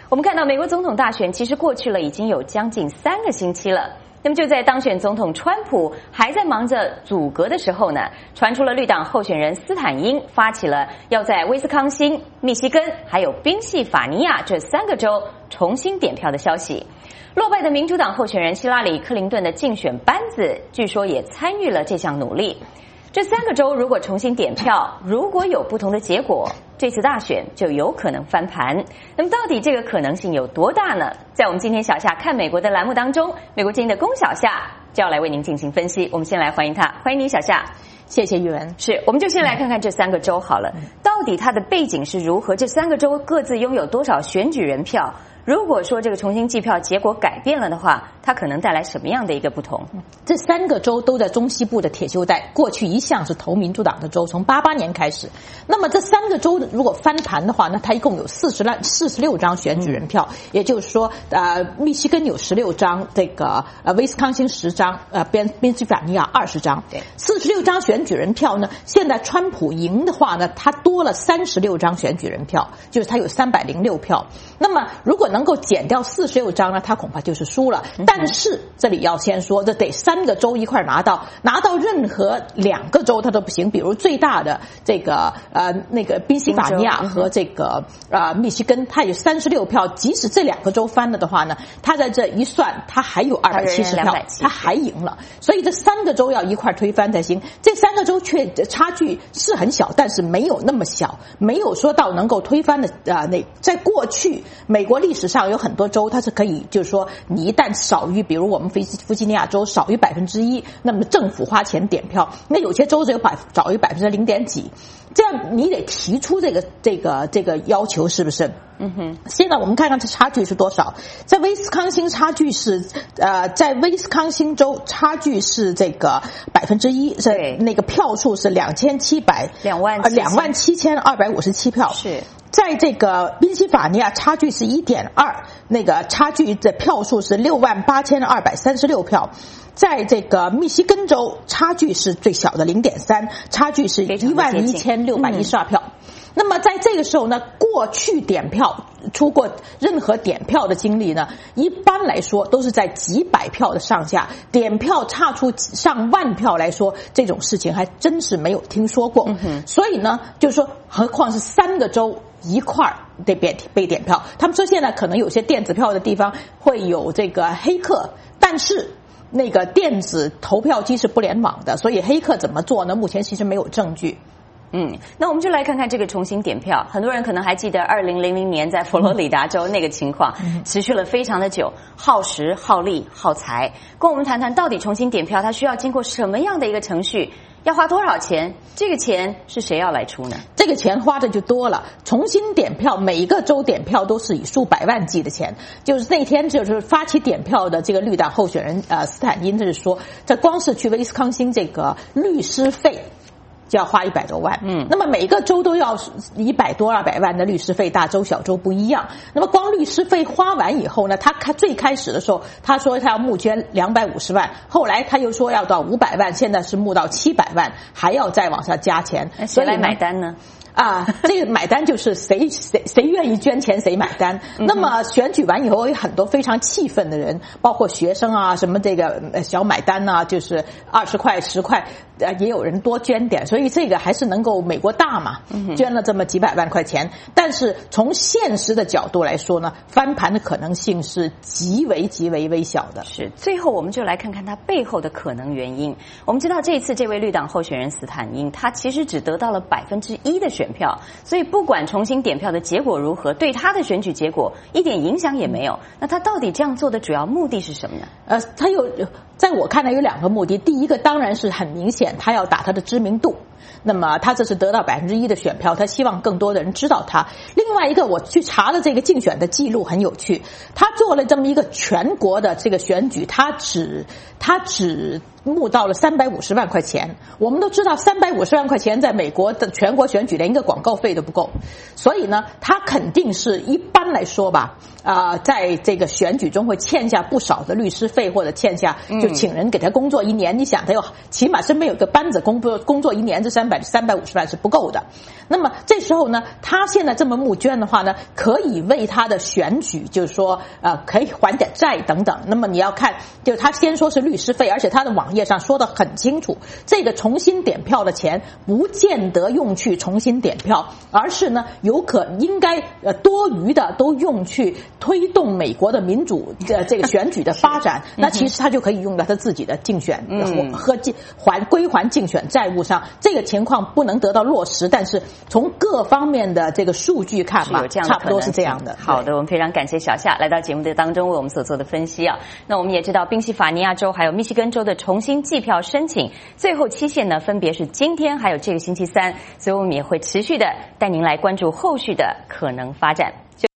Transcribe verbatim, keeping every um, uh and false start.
我们看到美国总统大选其实过去了已经有将近三个星期了。那么就在当选总统川普还在忙着阻隔的时候呢，传出了绿党候选人斯坦因发起了要在威斯康星、密西根还有宾夕法尼亚这三个州重新点票的消息。落败的民主党候选人希拉里·克林顿的竞选班子据说也参与了这项努力。这三个州如果重新点票，如果有不同的结果，这次大选就有可能翻盘。那么到底这个可能性有多大呢？在我们今天小夏看美国的栏目当中，美国之音的龚小夏就要来为您进行分析。我们先来欢迎他，欢迎你小夏。 谢谢玉文。 是，我们就先来看看这三个州好了，到底它的背景是如何？这三个州各自拥有多少选举人票？如果说这个重新计票结果改变了的话，它可能带来什么样的一个不同？ 这三个州都在中西部的铁锈带，过去一向是投民主党的州，从八八年开始。那么这三个州如果翻盘的话，那它一共有四十万四十六张选举人票，嗯、也就是说，呃，密西根有十六张，这个呃威斯康星十张，呃宾宾夕法尼亚二十张。对，四十六张选举人票呢，现在川普赢的话呢，他多了三十六张选举人票，就是他有三百零六票。那么如果能够减掉四十六张呢，他恐怕就是输了。但是这里要先说，这得三个州一块拿到，拿到任何两个州他都不行。比如最大的这个呃那个宾夕法尼亚和这个呃密西根，他有三十六票，即使这两个州翻了的话呢，他在这一算，他还有二百七十票，他还赢了。所以这三个州要一块推翻才行。这三个州却差距是很小，但是没有那么小，没有说到能够推翻的啊、呃。那在过去美国历史上有很多州，它是可以，就是说你一旦少于，比如我们弗弗吉尼亚州少于百分之一，那么政府花钱点票。那有些州只有百少于百分之零点几，这样你得提出这个这个这个要求，是不是？嗯哼。现在我们看看这差距是多少。在威斯康星差距是呃，在威斯康星州差距是这个百分之一，是那个票数是两千七百两万两万七千二百五十七票。 是。 在这个宾夕法尼亚差距是 一点二， 那个差距的票数是六万八千二百三十六票。在这个密西根州差距是最小的 零点三， 差距是一万一千六百一十二票。嗯，那么在这个时候呢，过去点票出过任何点票的经历呢，一般来说都是在几百票的上下，点票差出上万票来说，这种事情还真是没有听说过。嗯，所以呢，就是说，何况是三个州一块儿得被被点票。他们说现在可能有些电子票的地方会有这个黑客，但是那个电子投票机是不联网的，所以黑客怎么做呢？目前其实没有证据。 嗯，那我们就来看看这个重新点票。很多人可能还记得二零零零年在佛罗里达州那个情况，持续了非常的久，耗时、耗力、耗财。跟我们谈谈到底重新点票它需要经过什么样的一个程序，要花多少钱？这个钱是谁要来出呢？这个钱花的就多了。重新点票，每一个州点票都是以数百万计的钱。就是那天就是发起点票的这个绿党候选人呃斯坦因，他是说，这光是去威斯康星这个律师费就要花一百多万，嗯，那么每个州都要一百多二百万的律师费，大州小州不一样。那么光律师费花完以后呢，他开最开始的时候，他说他要募捐两百五十万，后来他又说要到五百万，现在是募到七百万，还要再往下加钱。 谁来买单呢？ 啊，这个买单就是谁谁谁愿意捐钱谁买单。那么选举完以后，有很多非常气愤的人，包括学生啊，什么这个小买单啊，就是二十块十块，呃，也有人多捐点，所以这个还是能够美国大嘛，捐了这么几百万块钱。但是从现实的角度来说呢，翻盘的可能性是极为极为微小的。 是，最后我们就来看看它背后的可能原因。我们知道这一次这位绿党候选人斯坦因，他其实只得到了百分之一的选票，所以不管重新点票的结果如何，对他的选举结果一点影响也没有。那他到底这样做的主要目的是什么呢？ 呃，他有，在我看来有两个目的。第一个当然是很明显，他要打他的知名度。那么他这是得到百分之一的选票，他希望更多的人知道他。另外一个，我去查了这个竞选的记录，很有趣。他做了这么一个全国的这个选举，他只他只募到了三百五十万块钱。我们都知道，三百五十万块钱在美国的全国选举连一个广告费都不够，所以呢，他肯定是一般般来说吧，啊、呃，在这个选举中会欠下不少的律师费，或者欠下就请人给他工作一年。嗯、你想，他有起码身边有个班子工作工作一年，这三百三百五十万是不够的。那么这时候呢，他现在这么募捐的话呢，可以为他的选举，就是说呃，可以还点债等等。那么你要看，就是他先说是律师费，而且他的网页上说得很清楚，这个重新点票的钱不见得用去重新点票，而是呢有可应该呃多余的都用去推动美国的民主呃这个选举的发展。那其实他就可以用到他自己的竞选嗯、 和还归还竞选债务上。这个情况不能得到落实，但是从各方面的这个数据看吧，差不多是这样的。 好的，我们非常感谢小夏来到节目的当中为我们所做的分析啊。那我们也知道，宾夕法尼亚州还有密西根州的重新计票申请最后期限呢，分别是今天还有这个星期三，所以我们也会持续的带您来关注后续的可能发展。